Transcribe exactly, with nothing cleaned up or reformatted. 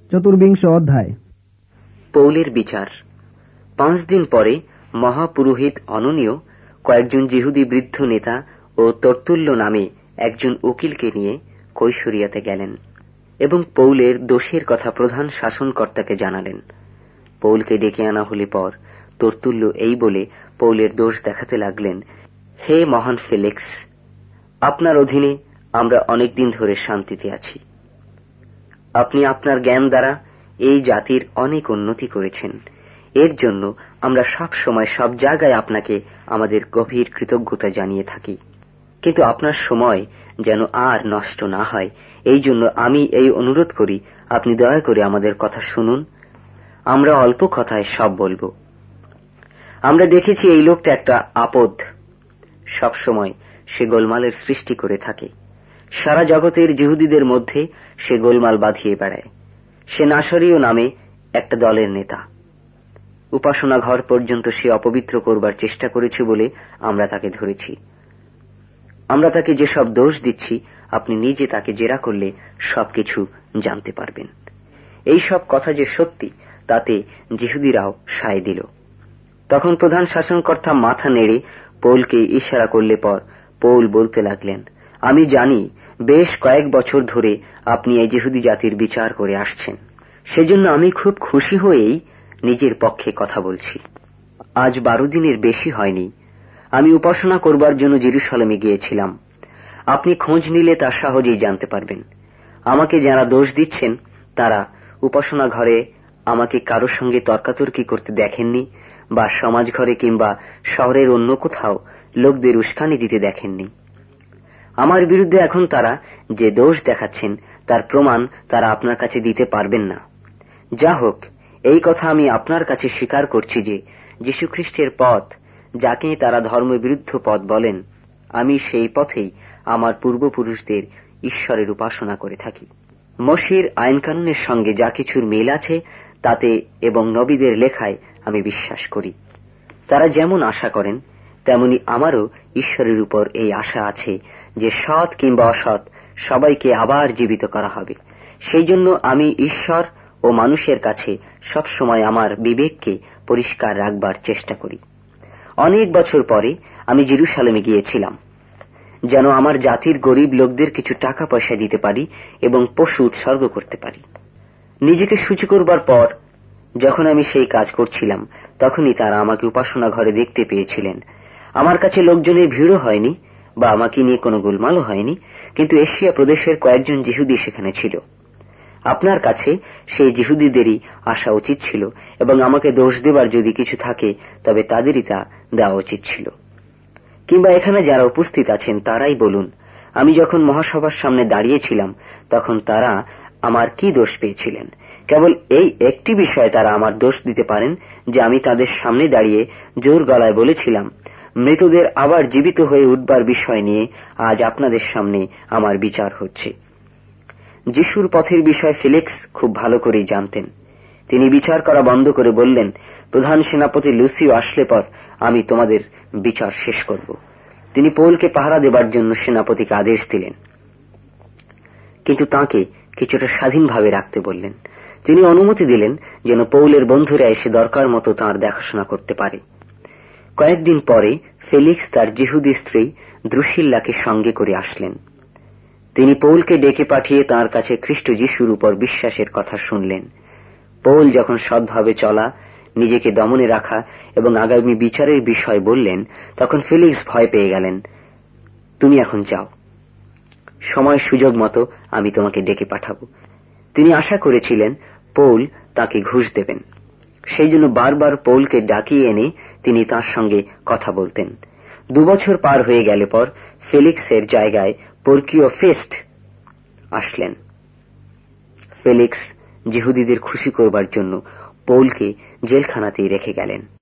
চতুর্বিংশ অধ্যায়। পৌলের বিচার। পাঁচ দিন পরে মহাপুরোহিত অননীয় কয়েকজন যিহুদি বৃদ্ধ নেতা ও তর্তুল্য নামে একজন উকিলকে নিয়ে কৈশরিয়াতে গেলেন এবং পৌলের দোষের কথা প্রধান শাসনকর্তাকে জানালেন। পৌলকে ডেকে আনা হলে পর তর্তুল্য এই বলে পৌলের দোষ দেখাতে লাগলেন, হে মহান ফেলিক্স, আপনার অধীনে আমরা অনেকদিন ধরে শান্তিতে আছি। আপনি আপনার জ্ঞান দ্বারা এই জাতির অনেক উন্নতি করেছেন। এর জন্য আমরা সব সময় সব জায়গায় আপনাকে আমাদের গভীর কৃতজ্ঞতা জানিয়ে থাকি। কিন্তু আপনার সময় যেন আর নষ্ট না হয়, এই জন্য আমি এই অনুরোধ করি, আপনি দয়া করে আমাদের কথা শুনুন। আমরা অল্প কথায় সব বলবো। আমরা দেখেছি এই লোকটা একটা আপদ। সব সময় সে গোলমালের সৃষ্টি করে থাকে। সারা জগতের যিহুদিদের মধ্যে সে গোলমাল বাঁধিয়ে বেড়ায়। সে নাসরীয় নামে একটা দলের নেতা। উপাসনা ঘর পর্যন্ত সে অপবিত্র করবার চেষ্টা করেছে বলে আমরা তাকে ধরেছি। আমরা তাকে যেসব দোষ দিচ্ছি, আপনি নিজে তাকে জেরা করলে সবকিছু জানতে পারবেন। এই সব কথা যে সত্যি, তাতে যিহুদিরাও সায় দিল। তখন প্রধান শাসনকর্তা মাথা নেড়ে পৌলকে ইশারা করলে পর পৌল বলতে লাগলেন, আমি জানি বেশ কয়েক বছর ধরে আপনি এই যিহুদি জাতির বিচার করে আসছেন। সেজন্য আমি খুব খুশি হয়েই নিজের পক্ষে কথা বলছি। আজ বারো দিনের বেশি হয়নি আমি উপাসনা করবার জন্য জেরুসালেমে গিয়েছিলাম। আপনি খোঁজ নিলে তা সহজেই জানতে পারবেন। আমাকে যারা দোষ দিচ্ছেন, তারা উপাসনা ঘরে আমাকে কারোর সঙ্গে তর্কাতর্কি করতে দেখেননি, বা সমাজ ঘরে কিংবা শহরের অন্য কোথাও লোকদের উস্কানি দিতে দেখেননি। আমার বিরুদ্ধে এখন তারা যে দোষ দেখাচ্ছেন, তার প্রমাণ তারা আপনার কাছে দিতে পারবেন না। যা হোক, এই কথা আমি আপনার কাছে স্বীকার করছি যে যীশুখ্রিস্টের পথ, যাকে তারা ধর্মবিরুদ্ধ পথ বলেন, আমি সেই পথেই আমার পূর্বপুরুষদের ঈশ্বরের উপাসনা করে থাকি। মসির আইন কানুনের সঙ্গে যা কিছুর মিল আছে তাতে এবং নবীদের লেখায় আমি বিশ্বাস করি। তারা যেমন আশা করেন, তেমনি আমারও ঈশ্বরের উপর এই আশা আছে যে সৎ কিংবা অসৎ সবাইকে আবার জীবিত করা হবে। সেই জন্য আমি ঈশ্বর ও মানুষের কাছে সব সময় আমার বিবেককে পরিষ্কার রাখবার চেষ্টা করি। অনেক বছর পরে আমি জেরুসালেমে গিয়েছিলাম, যেন আমার জাতির গরিব লোকদের কিছু টাকা পয়সা দিতে পারি এবং পশু উৎসর্গ করতে পারি। নিজেকে সূচি করবার পর যখন আমি সেই কাজ করছিলাম, তখনই তারা আমাকে উপাসনা ঘরে দেখতে পেয়েছিলেন। আমার কাছে লোকজনের ভিড়ও হয়নি বা আমাকে নিয়ে কোনো গোলমালও হয়নি, কিন্তু এশিয়া প্রদেশের কয়েকজন যিহুদি সেখানে ছিল। আপনার কাছে সেই যিহুদিদেরই আসা উচিত ছিল এবং আমাকে দোষ দেবার যদি কিছু থাকে তবে তাদেরই তা দেওয়া উচিত ছিল। কিংবা এখানে যারা উপস্থিত আছেন তারাই বলুন, আমি যখন মহাসভার সামনে দাঁড়িয়েছিলাম তখন তারা আমার কি দোষ পেয়েছিলেন? কেবল এই একটি বিষয়ে তারা আমার দোষ দিতে পারেন যে আমি তাদের সামনে দাঁড়িয়ে জোর গলায় বলেছিলাম, মৃতদের আবার জীবিত হয়ে উঠবার বিষয় নিয়ে আজ আপনাদের সামনে আমার বিচার হচ্ছে। যিশুর পথের বিষয় ফেলিক্স খুব ভালো করেই জানতেন। তিনি বিচার করা বন্ধ করে বললেন, প্রধান সেনাপতি লুসিও আসলে পর আমি তোমাদের বিচার শেষ করব। তিনি পৌলকে পাহারা দেবার জন্য সেনাপতিকে আদেশ দিলেন, কিন্তু তাকে কিছুটা স্বাধীনভাবে রাখতে বললেন। তিনি অনুমতি দিলেন যেন পৌলের বন্ধুরা এসে দরকার মতো তাঁর দেখাশোনা করতে পারে। কয়েকদিন পরে ফেলিক্স তার যিহুদি স্ত্রী দ্রুসিল্লাকে সঙ্গে করে আসলেন। তিনি পৌলকে ডেকে পাঠিয়ে তাঁর কাছে খ্রিস্ট যিশুর উপর বিশ্বাসের কথা শুনলেন। পৌল যখন সৎভাবে চলা, নিজেকে দমনে রাখা এবং আগামী বিচারের বিষয় বললেন, তখন ফেলিক্স ভয় পেয়ে গেলেন। তুমি এখন যাও, সময় সুযোগ মতো আমি তোমাকে ডেকে পাঠাবো। তিনি আশা করেছিলেন পৌল তাকে ঘুষ দেবেন, সেই জন্য বারবার পৌলকে ডাকিয়ে এনে তিনি তার সঙ্গে কথা বলতেন। দুবছর পার হয়ে গেলে পর ফেলিক্সের জায়গায় পরকীয় ফেস্ট আসলেন। ফেলিক্স যিহুদিদের খুশি করবার জন্য পৌলকে জেলখানাতেই রেখে গেলেন।